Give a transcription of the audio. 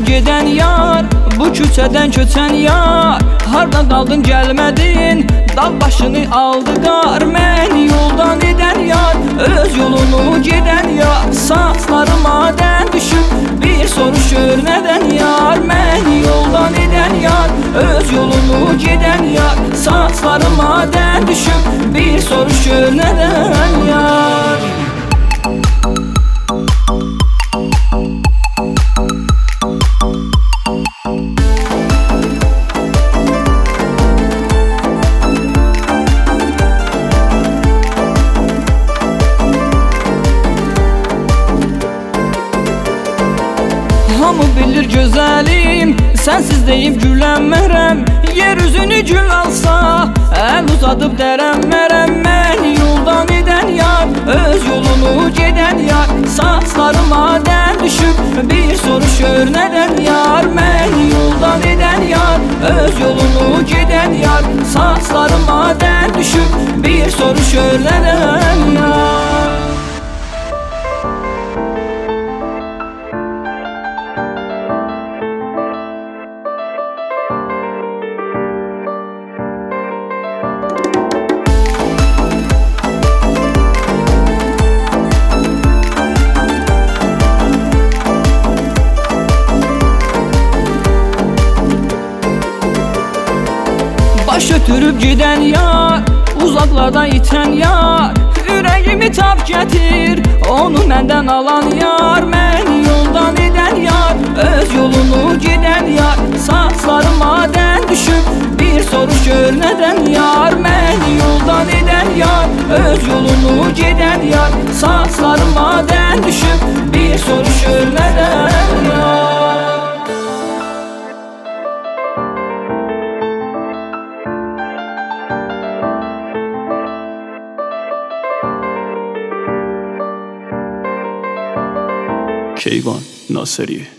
gedən yar, bu küçədən köçən yar. Hardan qaldın gəlmədin, dağ başını aldı qar. Məni yoldan edən yar, öz yolunu gedən yar. Saçlarıma dən düşüb, bir soruş gör nədən yar. Məni yoldan edən yar, öz yolunu gedən yar. Saçlarıma dən düşüb, bir soruş gör nədən yar. Hamı bilir gözəlim, sənsiz deyib gülənmərəm. Yer üzünü gül alsa, əl uzadıb dərənmərəm. Məni yoldan edən yar, öz yolunu gedən yar. Saçlarıma dən düşüb, bir soruş gör nədən yar. Məni yoldan edən yar, öz yolunu gedən yar. Saçlarıma dən düşüb, bir soruş gör nədən yar. Baş ötürüb gedən yar, uzaqlardan itən yar. Ürəyimi tap gətir, onu məndən alan yar. Məni yoldan edən yar, öz yolunu gedən yar. Saçlarıma dən düşüb, bir soruş gör nədən yar. Məni yoldan edən yar, öz yolunu gedən yar. Saçlarıma dən düşüb, bir soruş gör nədən yar. Keyvan Nasiri.